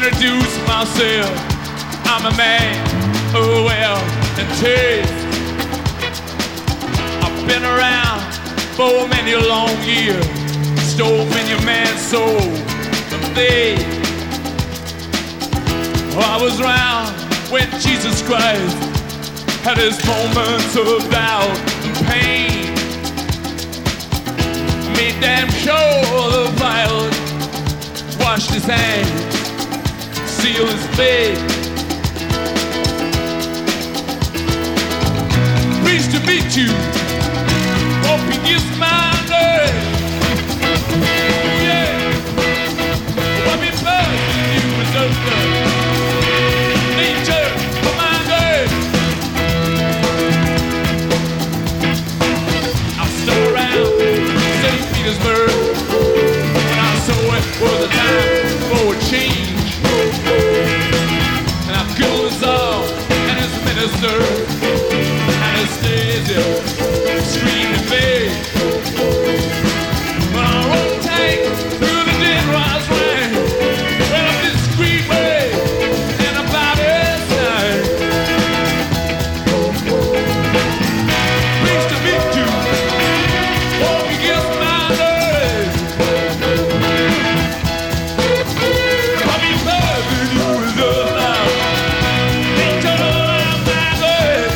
introduce myself. I'm a man of wealth and taste. I've been around for many long years, stove in your man's soul from day. I was around when Jesus Christ had his moments of doubt and pain. Made damn sure the pilot washed his hands, sealed his fate. Pleased to meet you. Hope you kiss my name. Yeah. What me first you was over. Nature for my name. I'm still around St. Petersburg when I saw it was a time for a change. And I killed us all and his minister. Anastasia, screaming babe. When I roll tank through the dead rise rain, well, I'm discreet way and about his side. Pleased to meet you. Hope you kiss my name. I'll be loving you as just now. Ain't you know I'm my babe?